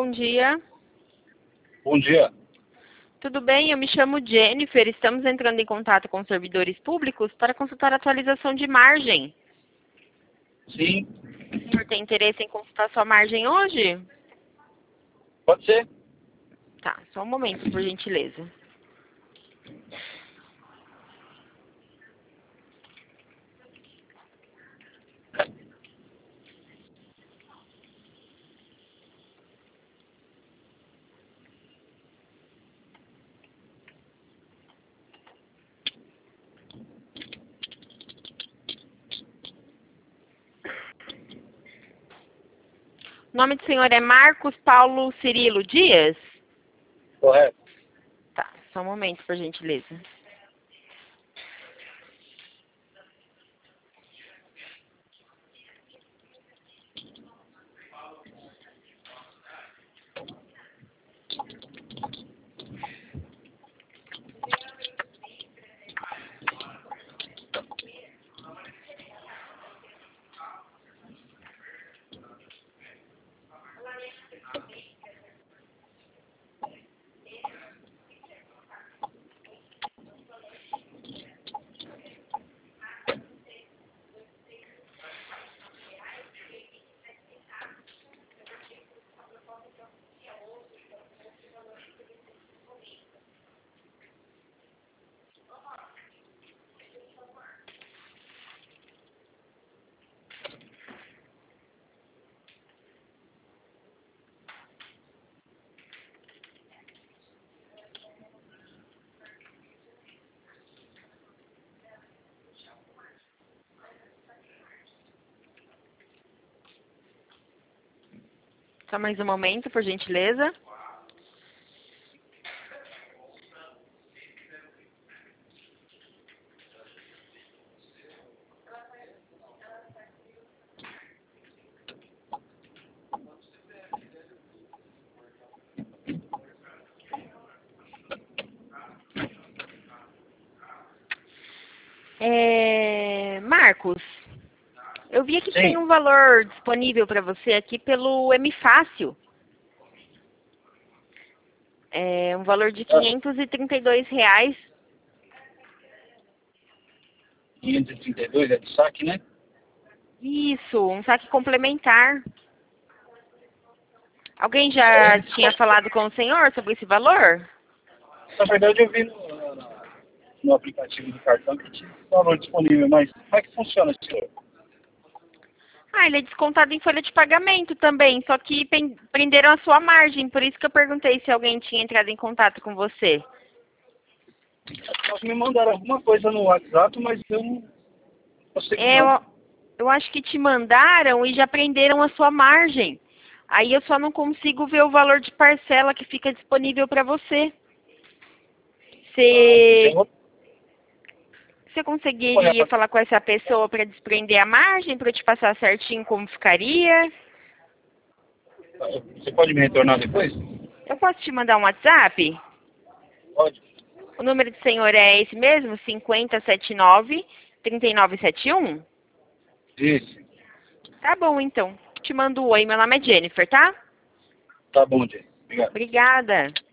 bom dia. Bom dia. Tudo bem? Eu me chamo Jennifer. Estamos entrando em contato com servidores públicos para consultar a atualização de margem. Sim, O senhor tem interesse em consultar sua margem hoje? pode ser. Tá, só um momento, por gentileza. O nome do senhor é Marcos Paulo Cirilo Dias? Correto. Tá, só um momento, por gentileza. Só mais um momento, por gentileza. Marcos, eu vi que tem Sim. um valor disponível para você aqui pelo M-Fácil. É um valor de R$ 532. 532 é de saque, né? Isso, um saque complementar. Alguém já tinha falado com o senhor sobre esse valor? Na verdade, eu vi no aplicativo do cartão que tinha valor disponível, mas como é que funciona, senhor? Ele é descontado em folha de pagamento também, só que prenderam a sua margem, por isso que eu perguntei se alguém tinha entrado em contato com você. Eles me mandaram alguma coisa no WhatsApp, mas eu não consegui É, não. eu acho que te mandaram e já prenderam a sua margem. Aí eu só não consigo ver o valor de parcela que fica disponível para você. Eu Você, vou você correr conseguiria pra... falar com essa pessoa para desprender a margem, para eu te passar certinho como ficaria? Você pode me retornar depois? Eu posso te mandar um WhatsApp? Pode. O número do senhor é esse mesmo? 5079-3971? Isso. Tá bom, então. Te mando um oi. Meu nome é Jennifer, tá? Tá bom, Jay. Obrigado. Obrigada.